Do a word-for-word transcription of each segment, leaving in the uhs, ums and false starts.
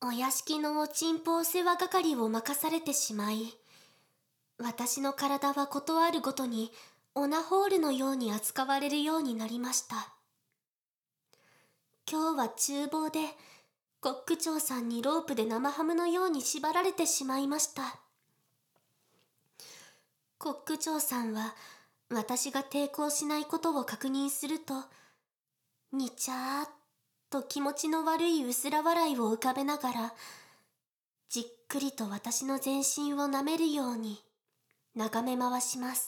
お屋敷のおちんぽお世話係を任されてしまい、私の体はことあるごとにオナホールのように扱われるようになりました。今日は厨房でコック長さんにロープで生ハムのように縛られてしまいました。コック長さんは私が抵抗しないことを確認すると、にちゃーっと気持ちの悪い薄ら笑いを浮かべながら、じっくりと私の全身を舐めるように眺め回します。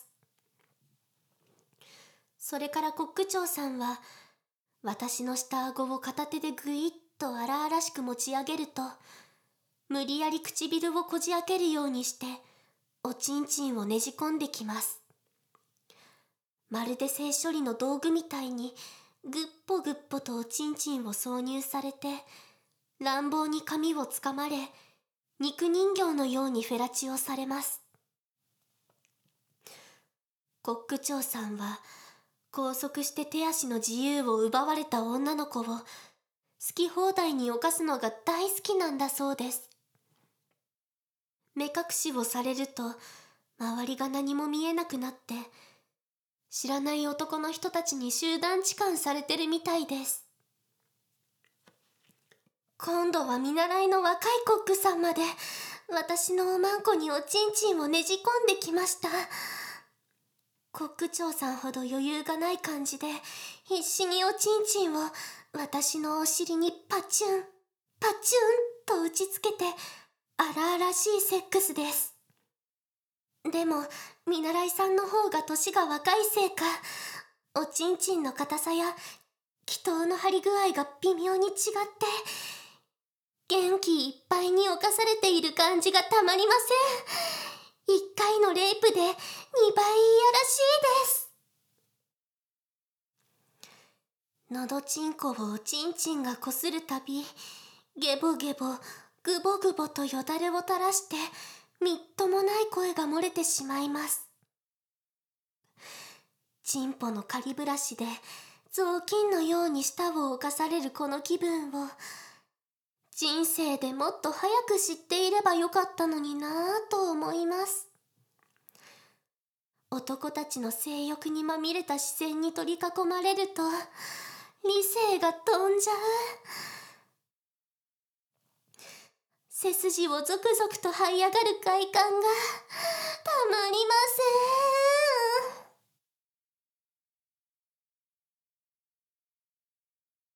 それからコック長さんは私の下顎を片手でぐいっと荒々しく持ち上げると、無理やり唇をこじ開けるようにしておちんちんをねじ込んできます。まるで性処理の道具みたいにぐっぽぐっぽとおちんちんを挿入されて、乱暴に髪をつかまれ、肉人形のようにフェラチオされます。コック長さんは拘束して手足の自由を奪われた女の子を好き放題に犯すのが大好きなんだそうです。目隠しをされると周りが何も見えなくなって、知らない男の人たちに集団痴漢されてるみたいです。今度は見習いの若いコックさんまで私のおまんこにおちんちんをねじ込んできました。コック長さんほど余裕がない感じで必死におちんちんを私のお尻にパチュンパチュンと打ちつけて荒々しいセックスです。でも見習いさんの方が年が若いせいか、おちんちんの硬さや気筒の張り具合が微妙に違って元気いっぱいに侵されている感じがたまりません。一回のレイプでにばいいやらしいです。のどちんこをおちんちんがこするたび、ゲボゲボグボグボとよだれを垂らしてみっともない声が漏れてしまいます。チンポの仮ブラシで雑巾のように舌を侵されるこの気分を、人生でもっと早く知っていればよかったのになぁと思います。男たちの性欲にまみれた視線に取り囲まれると理性が飛んじゃう。背筋をゾクゾクと這い上がる快感がたまりません。